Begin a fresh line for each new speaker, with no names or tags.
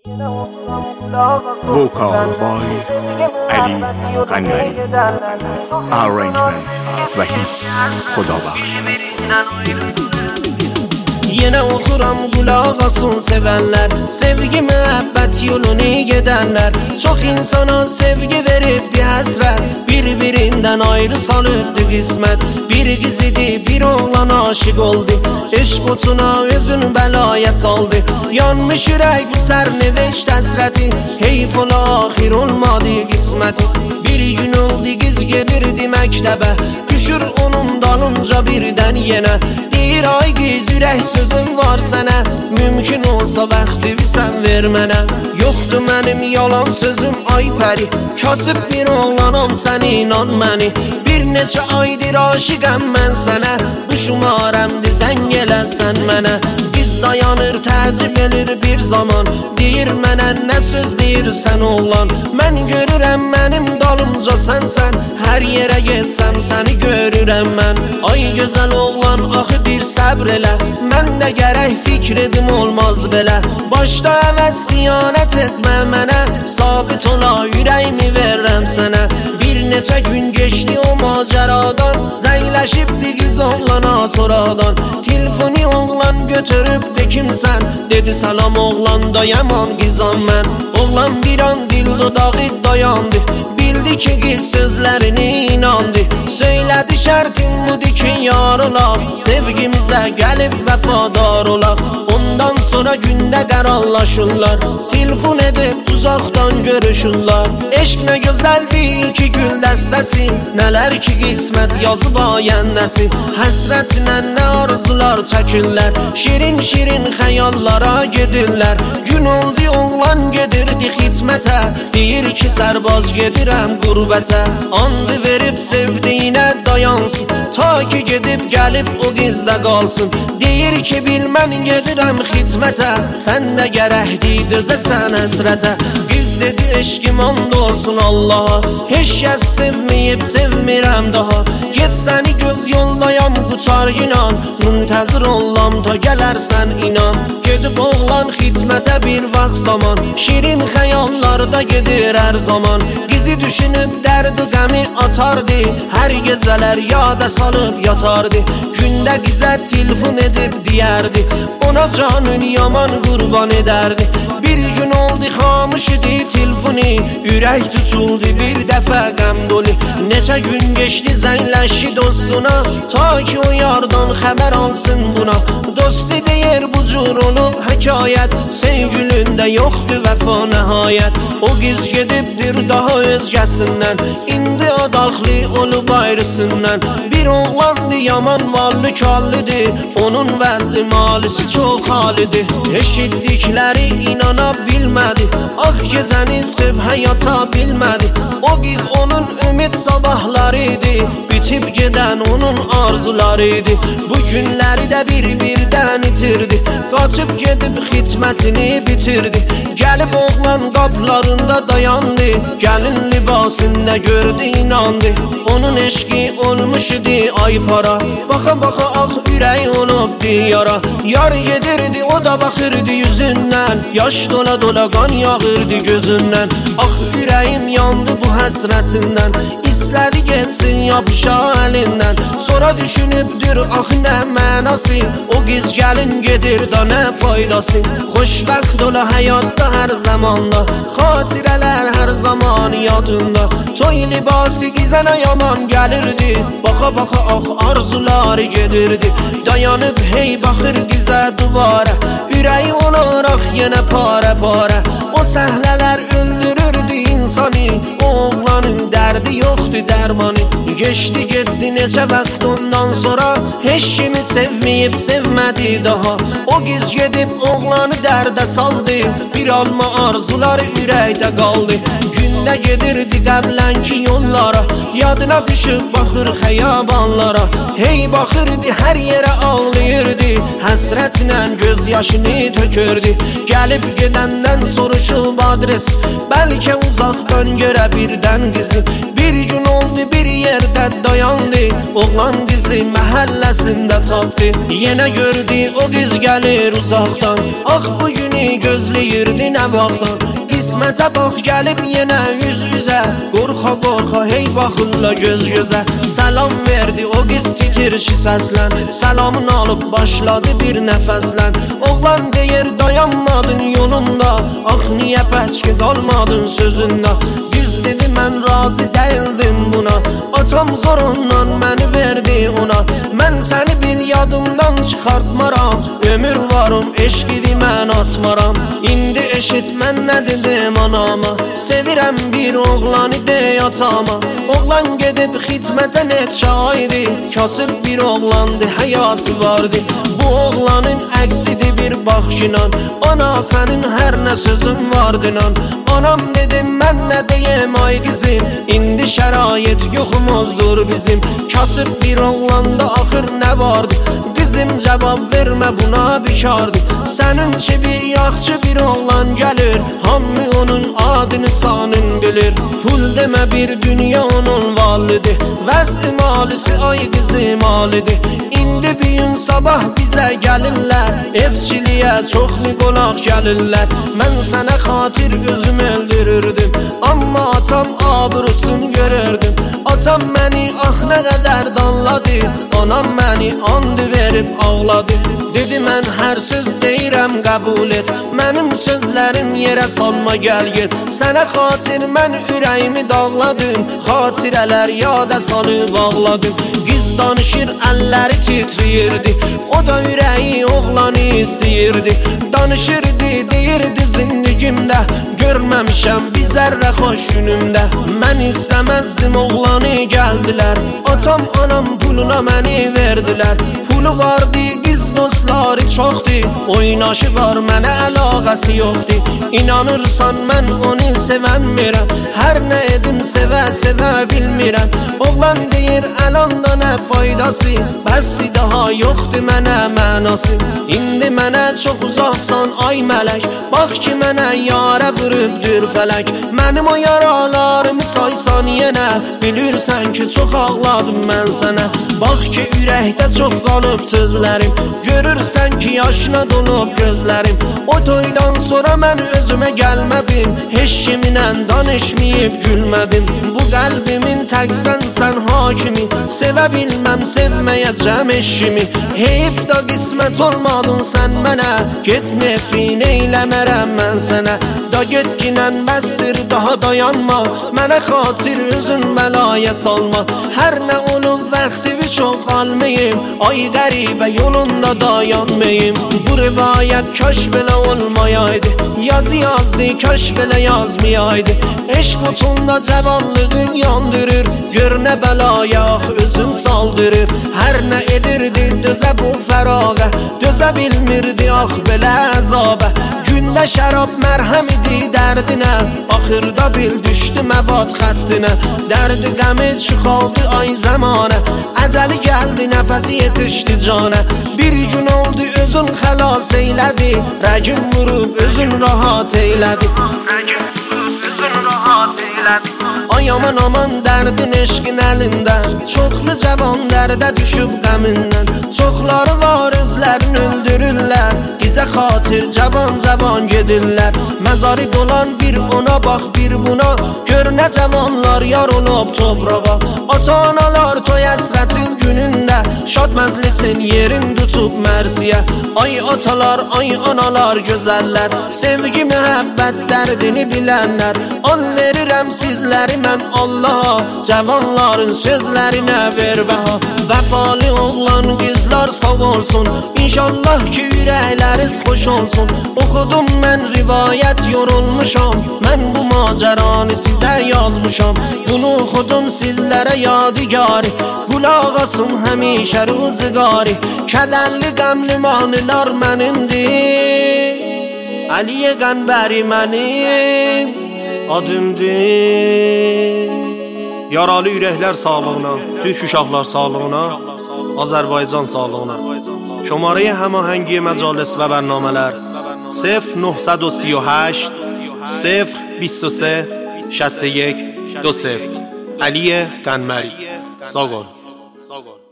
Vocal by Ali Qanmari. Arrangement Vahid Khodabakhsh.
Yine okuram kulak asın sevenler, sevgi müebbet yolunu gidenler. Çok insana sevgi veripdi hasret, birbirinden ayrı salıpdı kısmet. Bir kızidi bir oğlan aşık oldu, eşk otuna özünü belaya saldı. Yanmış yürek bu serneveşt hasreti, heyf ola ahir olmadı kısmeti. Bir gün oldu kız gelirdi mektebe, düşür onun dalınca birden yine. Deyir ay kız ürək sözüm var sənə, mümkün olsa vaxtı sən ver mənə. Yoxdur mənim yalan sözüm ay pəri, kasıb bir oğlanam sən inan məni. Bir neçə aydır aşiqəm mən sənə, bu şumarəmdir zəng eləsən mənə. Biz dayanır təcib elir bir zaman, deyir mənə nə söz deyirsən oğlan. Mən görürəm mənim dalımca sənsən, hər yerə getsəm səni görürəm mən. Ay gözəl oğlan axı bir səbr elə, mən də gərək fikr edim olmaz belə. Başda əvəz xiyanət etmə mənə, sabit ola ürəyimi verən sənə. Bir neçə gün geçdi o macəradan, zəngləşibdi qız oğlana sonradan. Telefoni oğlan götürübdü kimsən, dedi salam oğlan dayamam qızam mən. Oğlan bir an dil dodağı dayandı, bildi ki qız sözlərini inandı. Söylədi şərtim budur ki yar olaq, sevgimizə gəlib vəfadar olaq. Ondan sonra gündə qərarlaşırlar, telefon edib uzaqdan görüşürlər. Eşq nə gözəldir ki gül dəstəsi, nələr ki qismət yazıb ayənnəsi. Həsrətinə nə arzular çəkirlər, şirin şirin xəyallara gedirlər. Gün oldu oğlan gedirdi xidmətə, deyir ki sərbaz gedirəm qurbətə. Andı verib sevdiyinə dayansın, ta ki gedib gəlib o qizdə qalsın. Deyir ki bil mən gedirəm xidmətə, sən də gərəkdi dözəsən həsrətə. Qız dedi eşkim and olsun Allaha, heç kəs sevməyib sevmirəm daha. Get səni göz yollayam qutar inan, müntəzir ollam ta gələrsən inan. Gedib oğlan xidmətə bir vaxt zaman, şirin xəyallarda gedir hər zaman. Qizi düşünüb dərdi qəmi atardı, hər gecələr yada salıb yatardı. Gündə qizə telefon edib deyərdi, ona canın yaman qurban edərdi. Bir gün oldu xamış idi telefoni, ürək tutuldu bir dəfə qəm dolu. Neçə gün geçdi zəngləşdi dostuna, ta ki o yardan xəbər alsın buna. Dostu deyir bu cür olub həkayət, sevgilində yoxdur vəfa nəhayət. O qız gedibdir daha özgəsindən, indi adaqlı olub ayrısından. Bir oğlandı yaman mallı kallıdır, onun vəzi malisi çox halidir. Eşitdikləri inana bilmədi, ah gecəni sübhə yata bilmədi. O qız onun ümid sabahlarıydı, bitib gedən onun arzularıydı. Bu günləri də bir-birdən itirdi, qaçıb gedib xidmətini bitirdi. Gəlib oğlan qaplarında dayandı, gəlin libasında gördü inandı. Onun eşqi olmuş idi ay para, baxa baxa ah ürək olubdu yara. Yar gedirdi o da baxırdı yüzündən, yaş dola dola qan yağırdı gözündən. Ah ürəyim yandı bu həsrətindən, istədi getsin yapışa əlindən. Sonra düşünübdür ah nə mənası, o qız gəlin gedir da nə faydası. Xoşbəxt ola həyatda hər zamanda, xatirələr hər zaman yadında. Toy libası qizənə yaman gəlirdi, baxa baxa ah arzular gedirdi. Dayanıb hey baxır qizə duvara, ürəyi olaraq yenə parə parə. O səhlələr öldürürdü insanı, o oğlanın dərdi yoxdur dərmanı. Geçdi getdi neçə vaxt ondan sonra, heç kimi sevməyib sevmədi daha. O qız gedib oğlanı dərdə saldı, bir alma arzuları ürəkdə qaldı. Gündə gedirdi qəblənki yollara, yadına düşüb baxır xəyabanlara. Hey baxırdı hər yerə ağlayırdı, həsrətlə göz yaşını tökürdü. Gəlib gedəndən soruşub adres, bəlkə uzaqdan görə birdən qızı. Bir gün oldu bir yerdə dayandı, oğlan qızı məhəlləsində tapdı. Yenə gördü o qız gəlir uzaqdan, ah bu günü gözləyirdi nə vaxtdan. Qismətə bax gəlib yenə yüz-yüzə, qorxa-qorxa hey baxırlar göz-gözə. Salam verdi o qız titrişi səslən, salamını alıb başladı bir nəfəslən. Oğlan deyir dayanmadın yolunda, ax niyə bəs ki qalmadın sözündə. Qız dedi mən razı değildim buna, atam zorundan məni verdi ona. Mən səni bil yadımdan çıxartmaram, ömür varım eşqivi mən atmaram. İndi eşit mən nə dedim anama, sevirəm bir oğlanı dey atama. Oğlan gedib xidmətə neçə aydı, kasıb bir oğlandı, həyası vardı. Bu oğlanın əksidir bir baxışla, ana sənin hər nə sözün vardınan. Anam dedim mən nə deyim ay qızım, indi şərait yoxumuzdur bizim. Kasıb bir oğlanda axır nə vardı, qızım cavab vermə buna bikardı. Sənin kimi yaxşı bir oğlan gəlir, hamı onun adını sanın bilir. Pul demə bir dünya onun validir, vəz-i malisi ay qızım alidir. İndi büyün sabah bizə gəlirlər, evçiliyə çoxlu qonaq gəlirlər. Mən sənə xatir özüm öldürürdüm, amma atam abrusunu görürdüm. Atam məni ax nə qədər danladı, anam məni and verib ağladı. Dedi mən hər söz deyirəm qəbul et, mənim sözlərim yerə salma gəl get. Sənə xatir mən ürəyimi dağladım, xatirələr yada salıb ağladım. Qız danışır əlləri titriyirdi, o da ürəyi oğlanı istəyirdi. Danışırdı deyirdi zindgimdə, görməmişəm bir zərrə xoş günümdə. Mən istəməzdim oğlanı gəldilər, atam anam puluna məni verdilər. Pulu vardı qız dostları çoxdur, oynaşı var mənə əlaqəsi yoxdur. İnanırsan mən onu sevənmirəm, hər nə edim sevə-sevə bilmirəm. Oğlan deyir əlanda nə faydası, bəsdi daha yoxdur mənə mənası. İndi mənə çox uzaqsan ay mələk, bax ki mənə yarə vurubdur fələk. Mənim o yaralarımı saysan yenə, bilirsən ki çox ağladım mən sənə. Bax ki ürəkdə çox qalıb sözlərim, görürsən ki yaşla dolub gözlərim. O toydan sonra mən özümə gəlmədim, heç kiminlə danışmayıb gülmədim. Bu qəlbimin təksən sən hakimi, sevə bilməm sevməyəcəm eşimi. Heyif da qismət olmadın sən mənə, get nefrin eyləmərəm mən sənə. Da get ginən bəsdir daha dayanma, mənə xatir özün bəlaya salma. Hər nə olub vaxtımı çox almayım, ay qəribə yolunda dayanmayım. Bu rivayət kaş belə olmayaydı, yazı yazdı kaş belə yazmayaydı. Eşq qutunda cavanlığın yandırır, gör nə bəlaya özün saldırır. Hər nə edirdi dözə bu fəraqə, dözə bilmirdi ax belə əzabə. Gündə şərab mərhəm idi dərdinə, axırda bil düşdü məvad xəttinə. Dərdi qəmi çıxaldı ay zəmanə, əcəli gəldi nəfəsi yetişdi canə. Bir gün oldu özün xəlas eylədi, rəgim vurub özün rahat eylədi. Ay aman aman dərdin eşqin əlindən, çoxlu cavan dərdə düşüb qəmindən. Çoxları var özlərini öldürürlər, bizə xatir cavan gedirlər. Məzarı dolan bir ona bax bir buna, gör nə cavanlar yar olub toprağa. Ata-analar toy əsrətin günündə, şad məzlisin yerin tutub mərsiyə. Ay atalar, ay analar gözəllər, sevgi mühəbbət dərdini bilənlər. An verirəm sizləri mən Allaha, cavanların sözlərinə ver bəha. Vəfalı oğlan qızlar sağ olsun, İnşallah ki ürəkləriz xoş olsun. Oxudum mən rivayət yorulmuşam, mən bu macəranı sizə yazmışam. Bunu oxudum sizlərə yadigarı, qulaq asın həmişə ruzigarı. Kədərli qəmli mahnılar mənimdir, Əliyə Qənbəri mənim adımdır.
Yaralı ürəklər sağlığına, Türk uşaqlar sağlığına, Azərbaycan sağlığına. شماره هماهنگی مجالس و برنامه‌lər 0938 023 61 20 علی قنمری. ساگان.